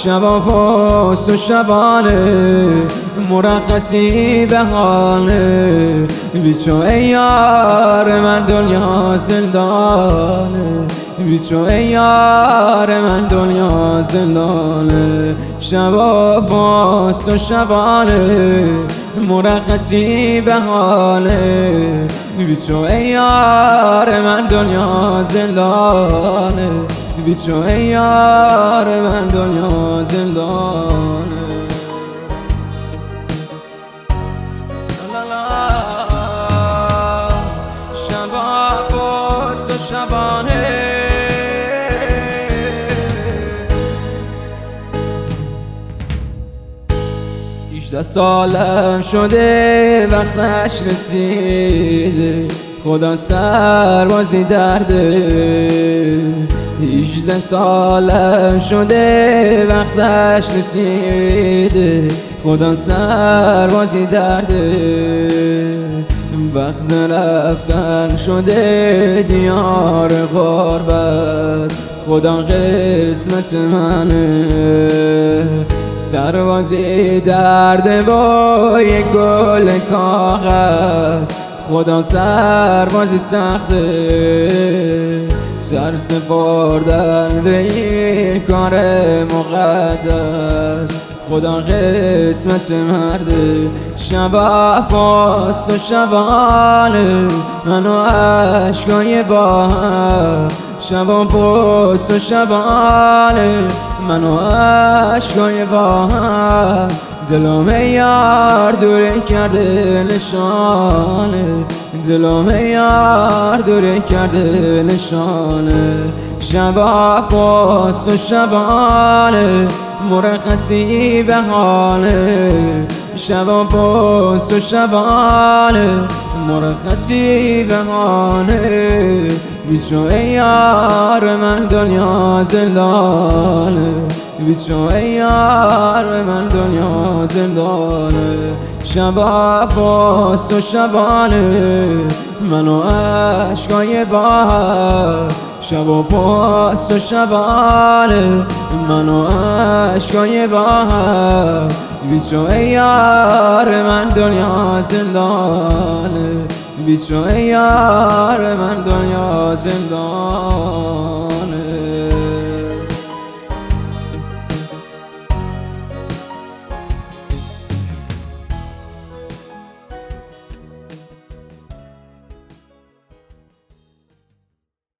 شبا فست و شبانه مرخصی بهانه بیچو ای یار من دنیا زندانه بیچو ای یار من دنیا زندانه شبا فست و شبانه مرخصی بهانه بیچو ای یار من دنیا زندانه بیچو ای یار من دنیا زندانه شبا فست و شبانه 18 سالم شده وقتش رسیده خدا سربازی درده 18 سالم شده وقتش رسیده خدا سربازی درده وقت رفتن شده دیار غربت خدا قسمت منه سربازی درده با یک گل کاغذ خدا سربازی سخته سر سپردن به این کار مقدس خدا قسمت مرده شبا فست و شبانه من و عشقای با هم شبا فست و شبانه من و عشقای با هم دلم یار دوره کرده نشانه دلم یار دوره کرده نشانه شبا فست و شبانه مرخصی بهانه شبا فست و شبانه مرخصی بهانه بیچو ای یار من دنیا زندانه بیچو ای یار من دنیا زندانه شبا فست و شبانه من و عشقای با هم شبا فست و شبانه من و عشقای با هم بیچو ای یار من دنیا زندانه بیچو ای یار من دنیا زندانه